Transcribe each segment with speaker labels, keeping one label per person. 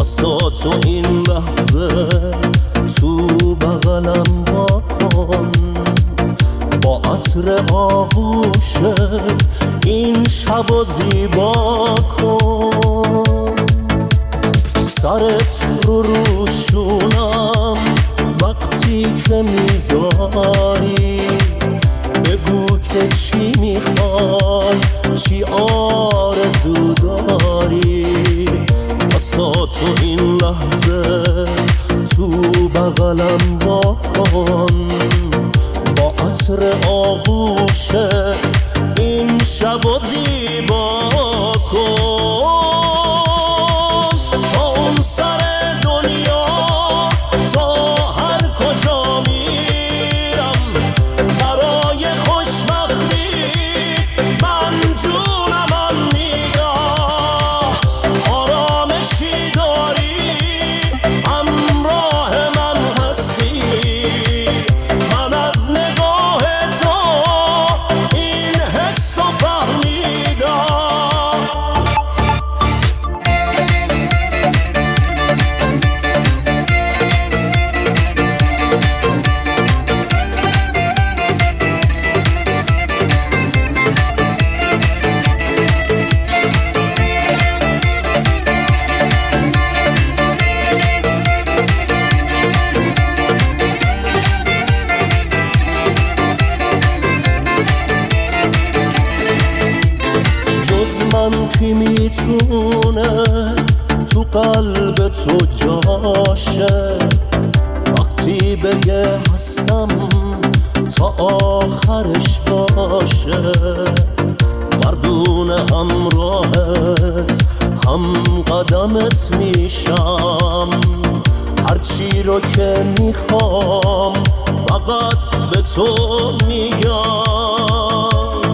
Speaker 1: واسه تو این لحظه تو بغلم واکن، با عطر آغوشت این شبو زیبا کن. سرت رو روشونم وقتی که میذاری، بگو که چی میخوای، چی آرزو داری. واسه تو این لحظه تو بغلم واکن، با عطر آغوشت این شبو زیبا کن. تا اون سر دنیا، تا هر کجا میرم، برای خوشبختیت من جونم میدم. آرامشی داری، همراه من هستی، من از نگاه تو این حس رو فهمیدم. جز من کی میتونه تو قلب تو جاشه، وقتی بگه هستم تا آخرش باشه. مردون همراهت، هم قدمت میشم، هرچی رو که میخوام فقط به تو میگم.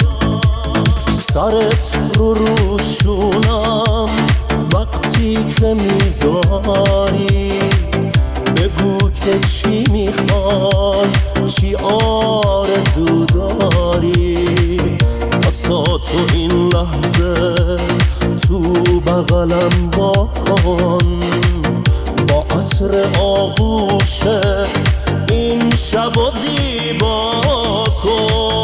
Speaker 1: سرت رو روشونم وقتی که میذاری، بگو که چی میخوای، چی آرزو داری. واسه تو این لحظه تو بغلم واکن، با عطر آغوشت این شبو زیبا کن.